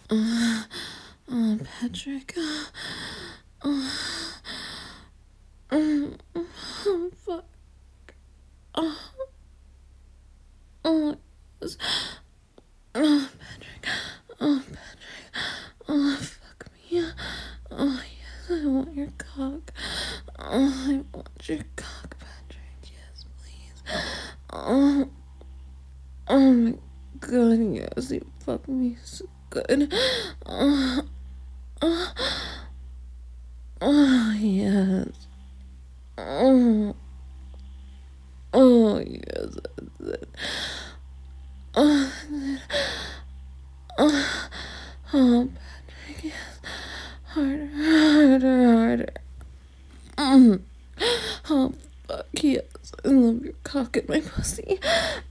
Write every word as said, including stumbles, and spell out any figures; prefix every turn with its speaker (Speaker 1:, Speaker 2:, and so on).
Speaker 1: Uh, oh, Patrick. Uh, uh, oh, fuck. Uh, oh, yes. Oh, Patrick. Oh, Patrick. Oh, fuck me. Oh, yes, I want your cock. Oh, I want your cock, Patrick. Yes, please. Oh, oh my god, yes, you fuck me so good. Oh, oh, oh yes. Oh, oh yes, that's it. Oh, oh, oh, Patrick, yes. Harder, harder, harder. Mm. Oh, fuck, yes. I love your cock in my pussy.